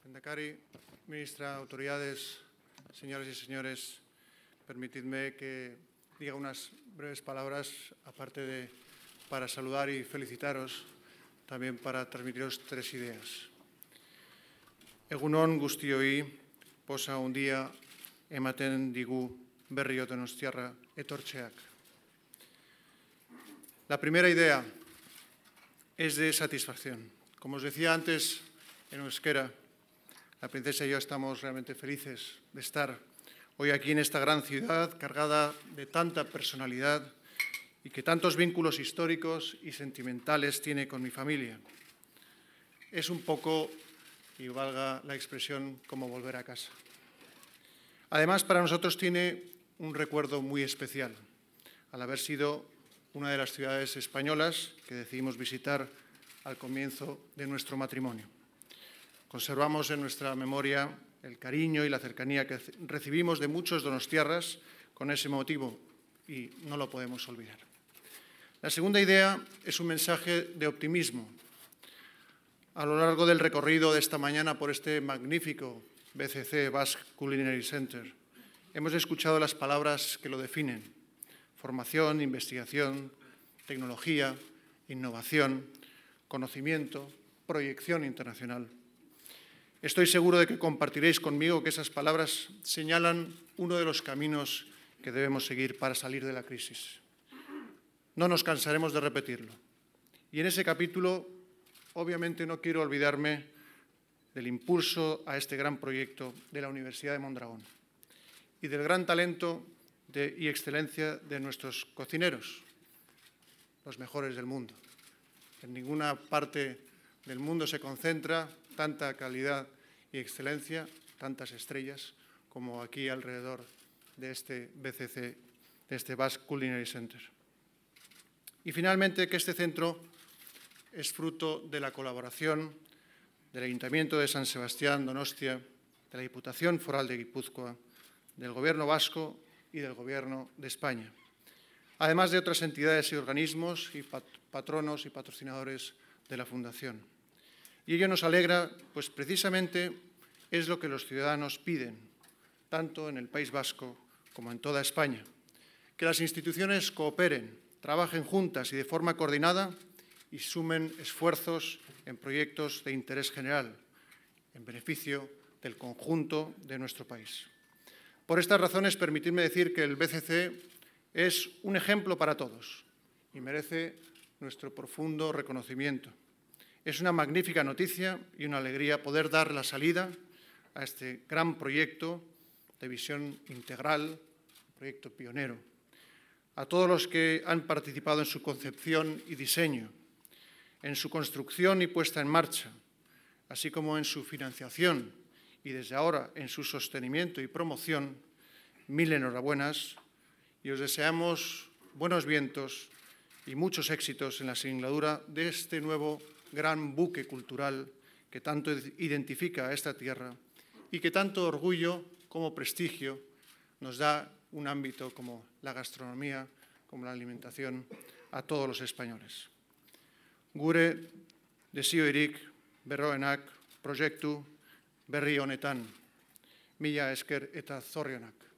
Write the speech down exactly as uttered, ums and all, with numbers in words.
Lehendakari, ministra, autoridades, señoras y señores, permitidme que diga unas breves palabras, aparte de para saludar y felicitaros, también para transmitiros tres ideas. Egun on guztioi, posa handia ematen digu berriro Donostiarra etortzeak. La primera idea es de satisfacción. Como os decía antes en euskera, la princesa y yo estamos realmente felices de estar hoy aquí en esta gran ciudad cargada de tanta personalidad y que tantos vínculos históricos y sentimentales tiene con mi familia. Es un poco, y valga la expresión, como volver a casa. Además, para nosotros tiene un recuerdo muy especial, al haber sido una de las ciudades españolas que decidimos visitar al comienzo de nuestro matrimonio. Conservamos en nuestra memoria el cariño y la cercanía que recibimos de muchos donostiarras con ese motivo y no lo podemos olvidar. La segunda idea es un mensaje de optimismo. A lo largo del recorrido de esta mañana por este magnífico B C C, Basque Culinary Center, hemos escuchado las palabras que lo definen: formación, investigación, tecnología, innovación, conocimiento, proyección internacional. Estoy seguro de que compartiréis conmigo que esas palabras señalan uno de los caminos que debemos seguir para salir de la crisis. No nos cansaremos de repetirlo. Y en ese capítulo, obviamente, no quiero olvidarme del impulso a este gran proyecto de la Universidad de Mondragón y del gran talento de, y excelencia de nuestros cocineros, los mejores del mundo. En ninguna parte del mundo se concentra tanta calidad y excelencia, tantas estrellas, como aquí alrededor de este B C C, de este Basque Culinary Center. Y finalmente, que este centro es fruto de la colaboración del Ayuntamiento de San Sebastián, Donostia, de la Diputación Foral de Guipúzcoa, del Gobierno vasco y del Gobierno de España, además de otras entidades y organismos y patronos y patrocinadores de la Fundación. Y ello nos alegra, pues precisamente es lo que los ciudadanos piden, tanto en el País Vasco como en toda España, que las instituciones cooperen, trabajen juntas y de forma coordinada y sumen esfuerzos en proyectos de interés general, en beneficio del conjunto de nuestro país. Por estas razones, permitidme decir que el B C C es un ejemplo para todos y merece nuestro profundo reconocimiento. Es una magnífica noticia y una alegría poder dar la salida a este gran proyecto de visión integral, proyecto pionero. A todos los que han participado en su concepción y diseño, en su construcción y puesta en marcha, así como en su financiación y desde ahora en su sostenimiento y promoción, mil enhorabuenas y os deseamos buenos vientos y muchos éxitos en la singladura de este nuevo gran buque cultural que tanto identifica a esta tierra y que tanto orgullo como prestigio nos da un ámbito como la gastronomía, como la alimentación, a todos los españoles. Gure desioirik berroenak proiektu berri honetan. Mila esker eta zorionak.